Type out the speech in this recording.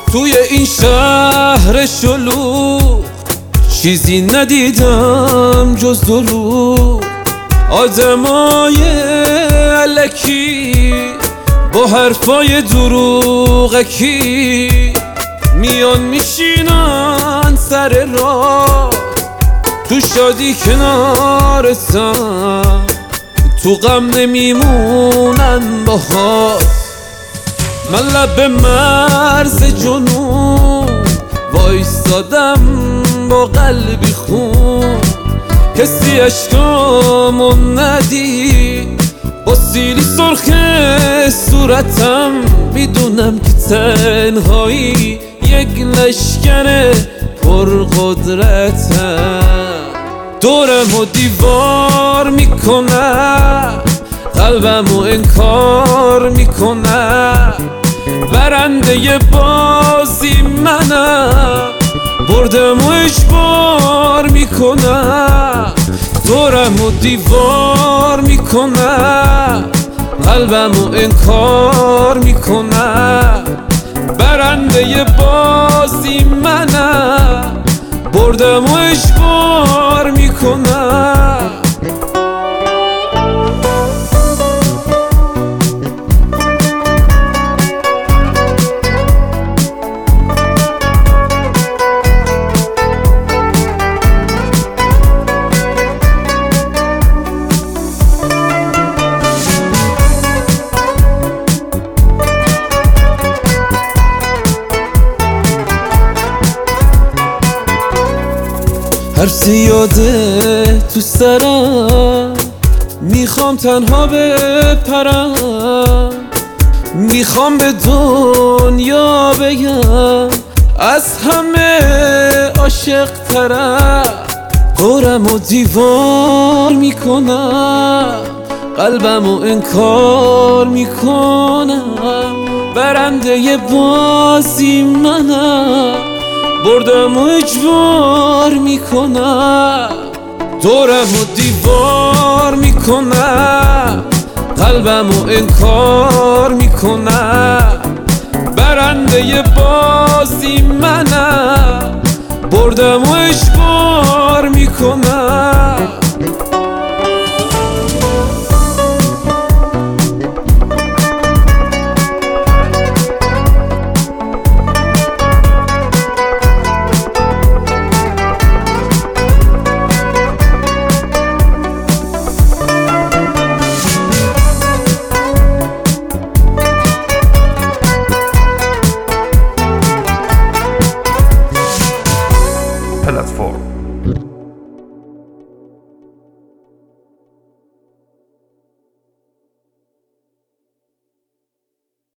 توی این شهر شلوغ چیزی ندیدم جز دروغ، آدمای الکی با حرفای دروغکی میان میشینن سر راه، تو شادی کنارتم، تو غم نمیمونن باهات. من لب مرز جنون وایستادم با قلبی خون، کسی اشکامو ندید با سیلی سرخ صورتم، میدونم که تنهایی یک لشکر پرقدرتم، دورمو دیوار میکنه، قلبمو انکار میکنه، برنده بازی منم، بردمو اجبار میکنه، دورمو دیوار میکنه، قلبمو انکار میکنه، برنده بازی منم، بردمو اجبار میکنه. هر یاده تو سرم، میخوام تنها بپرم، میخوام به دنیا بگم از همه عاشق ترم، دورمو دیوار میکنم، قلبمو انکار میکنم، برنده بازی منم، بردمو اجبار میکنم، دورمو دیوار میکنم، قلبمو انکار میکنم، برنده بازی منم، بردمو اجبار میکنم.